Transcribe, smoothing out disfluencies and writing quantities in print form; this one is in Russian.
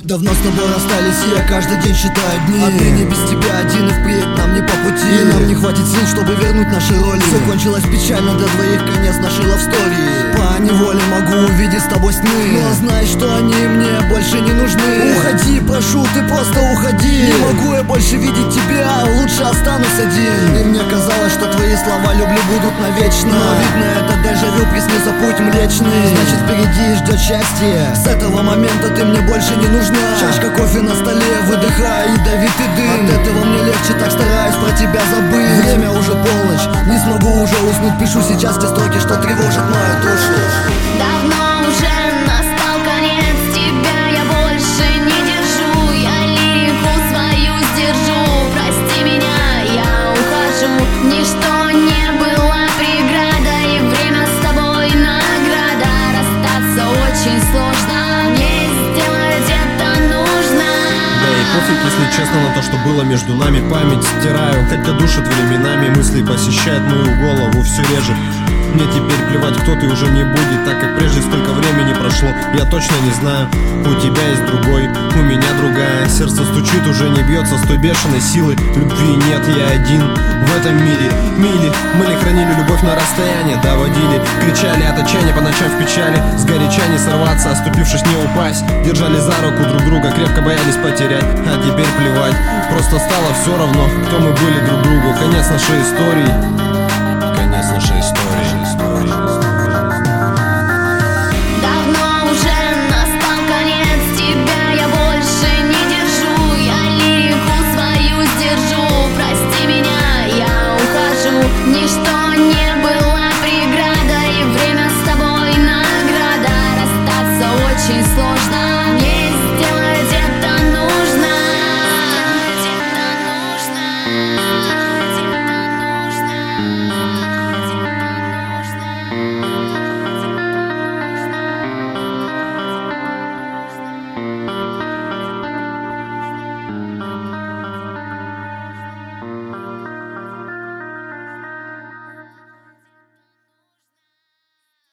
Давно с тобой расстались, и я каждый день считаю дни. Отныне без тебя один и впредь нам не по пути. И нам не хватит сил, чтобы вернуть наши роли. Все кончилось печально, до двоих конец нашей лавстории. По неволе могу увидеть с тобой сны, но знай, что они мне больше не нужны. Уходи, прошу, ты просто уходи. Не могу я больше видеть тебя, лучше останусь один. И мне казалось, что твои слова люблю будут навечно, но видно, это дежавю, приснился путь млечный. Значит, впереди ждет счастье. С этого момента ты мне больше не нужна. Чашка кофе на столе, выдыхая ядовитый дым. От этого мне легче, так стараюсь про тебя забыть. Время уже полночь, не смогу уже уснуть. Пишу сейчас те строки, что тревожат мою душу. Давно уже настал конец, тебя я больше не держу. Я лирику свою сдержу. Прости меня, я ухожу. Ничто не было преградой, время с тобой награда. Расстаться очень сложно, мне сделать это нужно. Да и пофиг, если честно, на то, что было между нами. Память стираю, хотя душит временами. Мысли посещают мою голову все реже. Мне теперь плевать, кто ты уже не будет, так как прежде столько времени прошло. Я точно не знаю, у тебя есть другой, у меня другая. Сердце стучит, уже не бьется с той бешеной силы. Любви нет, я один в этом мире. Мили, мы ли хранили любовь на расстоянии, доводили, кричали от отчаяния по ночам в печали. Сгоряча не сорваться, оступившись не упасть. Держали за руку друг друга, крепко боялись потерять. А теперь плевать, просто стало все равно, кто мы были друг другу. Конец нашей истории.